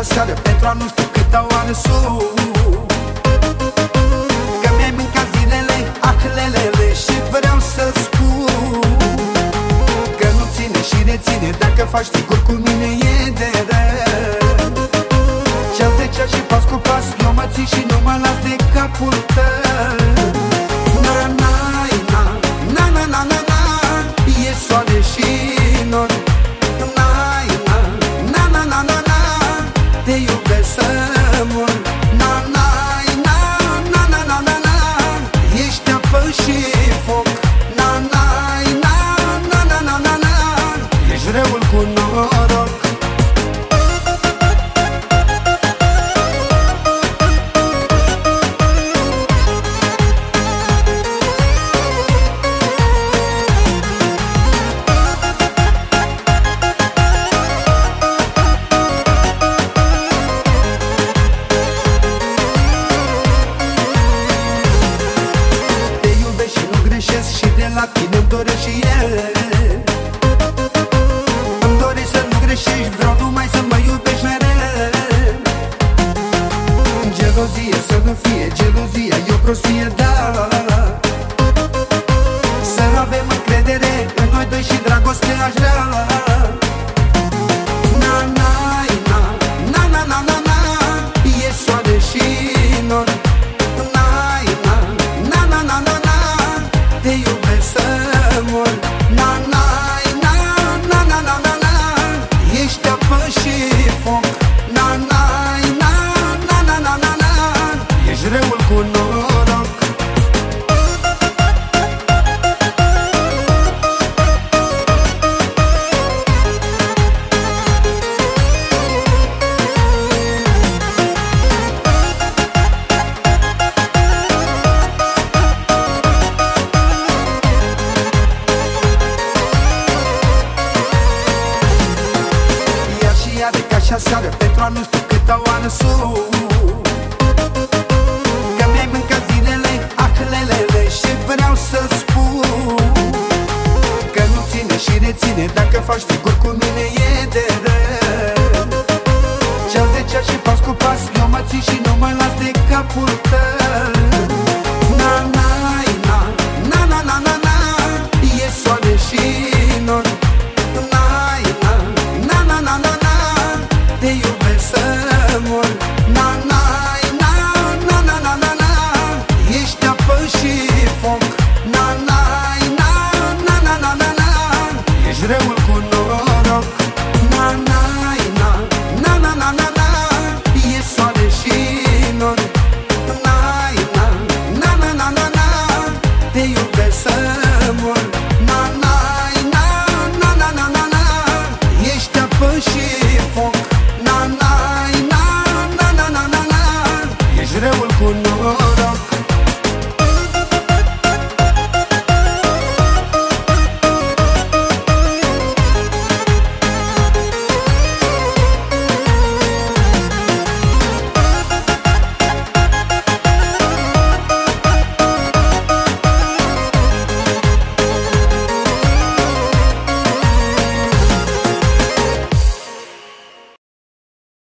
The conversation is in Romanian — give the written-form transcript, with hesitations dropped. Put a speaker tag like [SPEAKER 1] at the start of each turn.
[SPEAKER 1] seară pentru a nu știu câta oară sus. Că mi-ai mâncat zilele, ahlelele, și vreau să spun că nu ține și reține, dacă faci sigur cu mine e de rău. Ceas de ceas și pas cu pas eu mă țin și nu mă las de capul tău. Na, na, na, na, na, na, na, na, e soare și nori. Na, na, na, na, na, na, na, te iubesc să mor. Na, na, na, na, na, na, na, na, ești apă și foc. Na, na, na, na, na, na, na, na, ești răul cu noroc. Și de la tine îmi doresc și el. Îmi doresc să nu greșești, vreau numai să mă iubești mereu. Gelozie să nu fie, gelozia e o prostie, da. Să avem încredere în noi doi și dragoste aș vrea. Na, na, na, na, na, na, na, na, e soare și nori. Na, na, na, na, na, na, na, te iubesc să mor. Na, na, na, na, na, na, na, na, ești apă și foc. Na, na, na, na, na, na, na, na, ești răul cu noroc. Ca și aseară pentru a nu știu câta oară sus. Că mi-ai mâncat zilele, ahlelele, și vreau să spun că nu ține și reține, dacă faci sigur cu mine e de rău. Ceas de ceas și pas cu pas eu mă țin și nu mă las de capul tău. Na, na, na, na, na, na, na, na, e soare și nori. Na, na, na, na, na, na, na, te iubesc să mor.